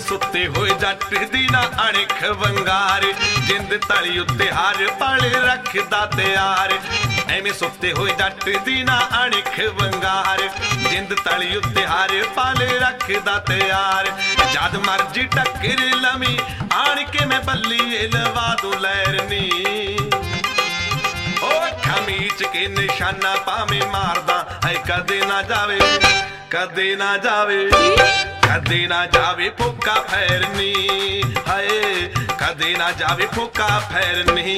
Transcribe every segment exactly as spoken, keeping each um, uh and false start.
सुते होए जट दी ना अणिख वंगार जिंद तली उत्ते हर पल रखदा तैयार एवें सुते होए जट दी ना अणिख वंगार जिंद तली उत्ते हर पल रखदा तैयार जद मर्जी टक्कर लमी आण के मैं बल्ली लवा दू लैरनी खमीच के निशाना पावे मारदा है कदे ना जावे कदे ना जावे कदे ना जावे फुका फेरनी हाय कदे ना जावे फुका फेरनी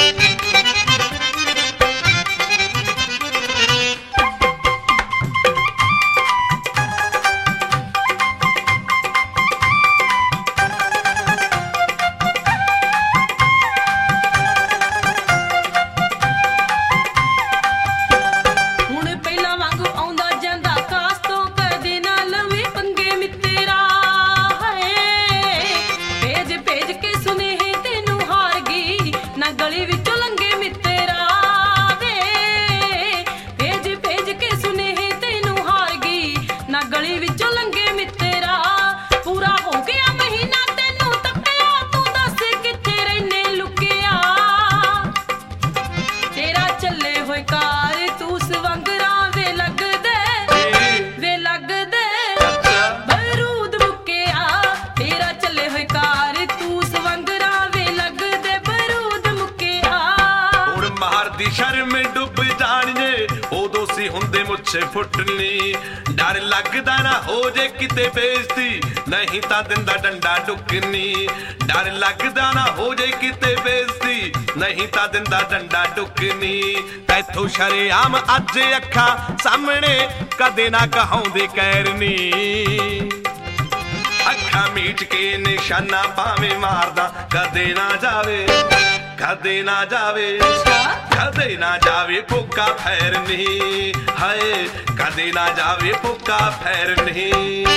शर्म डुब जाने उदों सी हुंदे मुझे फुटनी डर लगदा ना हो जे किते बेइज्जती नहीं ता दिंदा डंडा डुकनी डर लगदा ना हो जे किते बेइज्जती नहीं ता दिंदा डंडा डुकनी तैथों शरेआम अज अखा सामने कदे ना कहाउंदे कैरनी अखा मीट के निशाना पावे मारदा कदे ना जावे कदे ना जावे कदे ना जावे फुका फेरनी हाय कदे ना जावे फुका फेरनी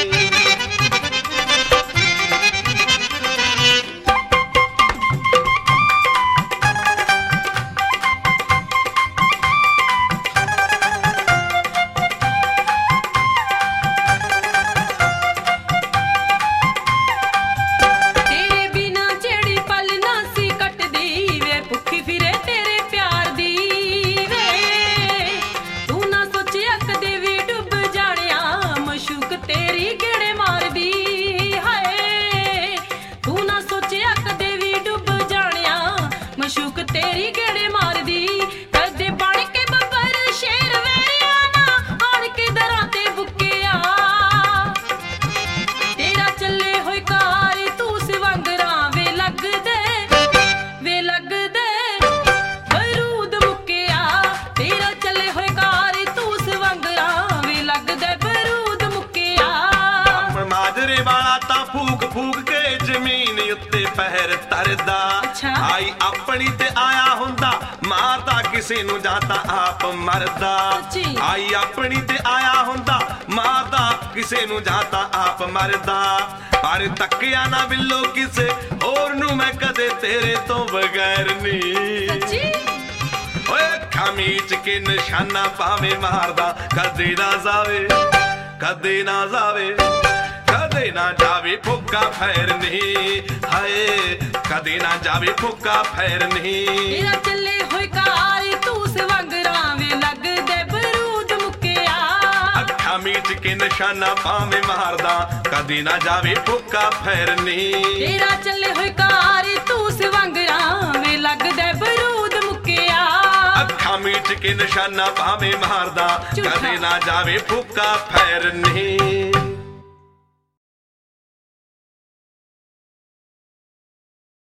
फूक फूक के जमीन उत्ते पहर तरदा आई अपनी ते आया हुंदा मारदा किसे नू जाता आप मरदा आई अपनी ते आया हुंदा मारदा किसे नू जाता आप मरदा पर तकिया ना बिल्लो किसे होर नू मैं कदे तेरे तो बगैर नी ओए खमीच के निशाना पावे मारदा कदे ना जावे कदे ना जावे कदे ना जावे फुका फेरनी हाय कदे ना जावे फुका फेरनी तेरा चले होए कार तू सवंगरा वे लग दे बरूद मुकिया अखा मीच के निशाना पावे मारदा कदे ना जावे फुका फेरनी तेरा चले होए कार तू सवंगरा वे लग दे बरूद मुकिया अखा मीच के निशाना पावे मारदा कदे ना जावे फुका फेरनी